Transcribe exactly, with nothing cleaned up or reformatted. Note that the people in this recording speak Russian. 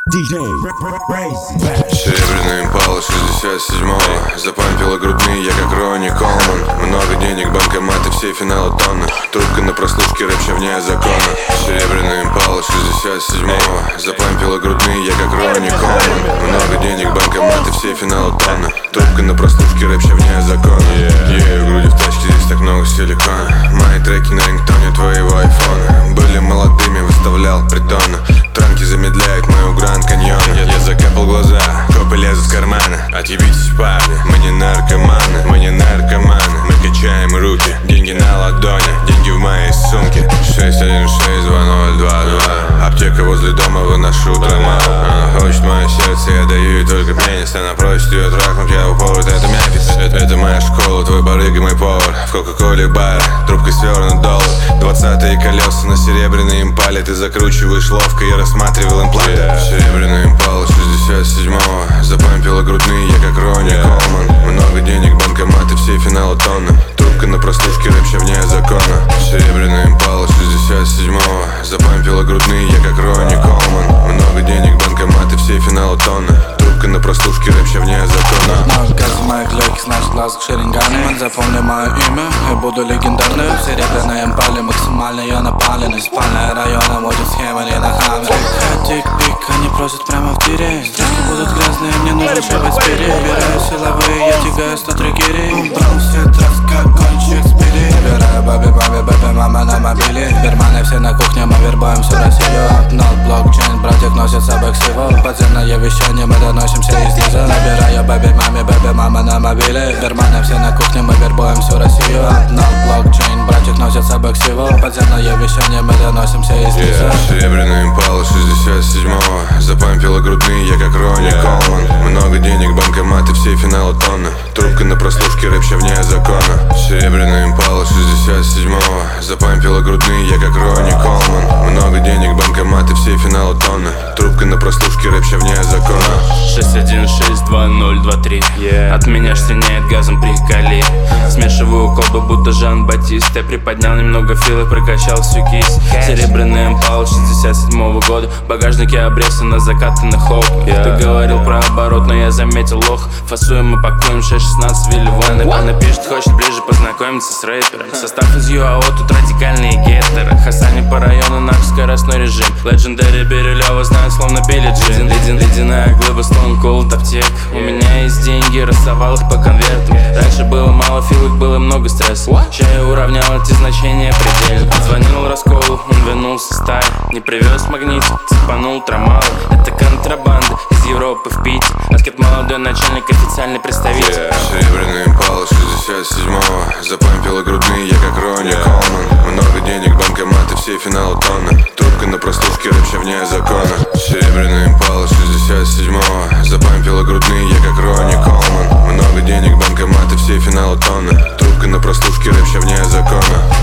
ди джей Crazy. Серебряная импала шестьдесят седьмого. Запампила грудные, я как Ронни Колман. Много денег, банкоматы, все финалы тонны. Трубка на прослушке, рэп вне закона. Серебряная импала шестьдесят седьмого. Запампила грудные, я как Ронни Колман. Много денег, банкоматы, все финалы тонны. Трубка на прослушке, рэп вне закона. Ею груди в тачке, здесь так много силикона. Мои треки на рингтоне твоего айфона. Были молодыми, выставлял притона. Транки замедляют мою Гранд Каньон. Я, я закапал глаза, копы лезут в карманы. Отъебитесь, парни, мы не наркоманы. Мы не наркоманы, мы качаем руки. Деньги на ладони, деньги в моей сумке. Шесть один шесть два ноль два два. Аптека возле дома, выношу дома. Она хочет мое сердце, я даю ей только пенис. Она просит ее трахнуть, я упорот, это Мемфис. Это, это моя школа, твой барыга, мой повар. В кока-коле бар, трубкой свернут доллар. Двадцатые колеса на серебряной импале. Ты закручиваешь ловко, я рассматривал импланты. yeah. Серебряная импала шестьдесят седьмого. Запампила грудные, я как Ронни yeah. Колман. Много денег, банкоматы, все финалы тонны. Трубка на прослушке, рэп вне закона. Серебряная импала шестьдесят седьмого. Запампила грудные, я как Ронни Колман. Много денег, банкоматы, все финалы тонны. Трубка на прослушке, рэп вне закона. Много газа моих легких, наших глазок шеринганы. Запомни мое имя, я буду легендарным. В серебряной импале максимально я напален. Спальная района, водит схемы не на хаммере. Тик-пик, они просят прямо в тире. Стрелки будут грязные, мне нужен шевать спири. Убираю силовые, я тягаю сто три гири. Убрал все трасс, как гонщик спири. Убираю баби, баби, баби, мама на мобиле. Берманы все на кухне, мы вербуем всю Россию. Нот, блокчейн, братьев носят собак всего. Подземное вещание, мы доносимся из низа. Набираю баби, маме, баби, мама на мобиле. Берманы все на кухне, мы вербуем всю Россию. Нот, блокчейн, братьев носят собак всего. Подземное вещание, мы доносимся из низа. yeah. Серебряная импала шестьдесят седьмого. Запампила грудные, я как Ронни yeah. Колман. Много денег, банкоматы, все финалы тонны. Трубка на прослушке, рэп вне закона. Серебряная импала шестьдесят седьмого. Запампила грудные, я как Ронни Колман. Много денег, банкоматы, все финалы тонны. Трубка на прослушке, рэп вне закона. Шесть один шесть два ноль два три. yeah. От меня стреляет газом, приколи. Смешиваю колбы, будто Жан-Батист. Я приподнял немного фила, прокачал всю кисть. Серебряная импала шестьдесят седьмого года. В багажнике обрезы на закатанных хлоп. yeah. Ты говорил про оборот, но я заметил лох. Фасуем и пакуем шесть шестнадцать вилливон. Она пишет, хочет ближе познакомиться с рэпером. Состав из ЮАО, тут радикальные геттеры. Хасани по району, наш скоростной режим. Легендари Бирюлева знают словно Билли Джин. Леден, ледяная глыба, Stone Cold аптек. У меня есть деньги, рассовал их по конвертам. Раньше было мало филок, было много стресса. Ща я уравнял эти значения предельно. Звонил Расколу, он вернулся стаи. Не привез магнит, цепанул трамал. Это контрабанда из Европы в Питер. Аскет молодой начальник, официальный представитель. yeah. Серебряная импала шестьдесят седьмого. Запампила грудные, я как Ронни yeah. Колман. Много денег, банкоматы, все финалы тонны. Трубка на прослушке, рэп вне закона. Серебряная импала шестьдесят седьмого. Запампила грудные, я как Ронни Колман. Много денег, банкоматы, все финалы тонны. Трубка на прослушке, рэп вне закона.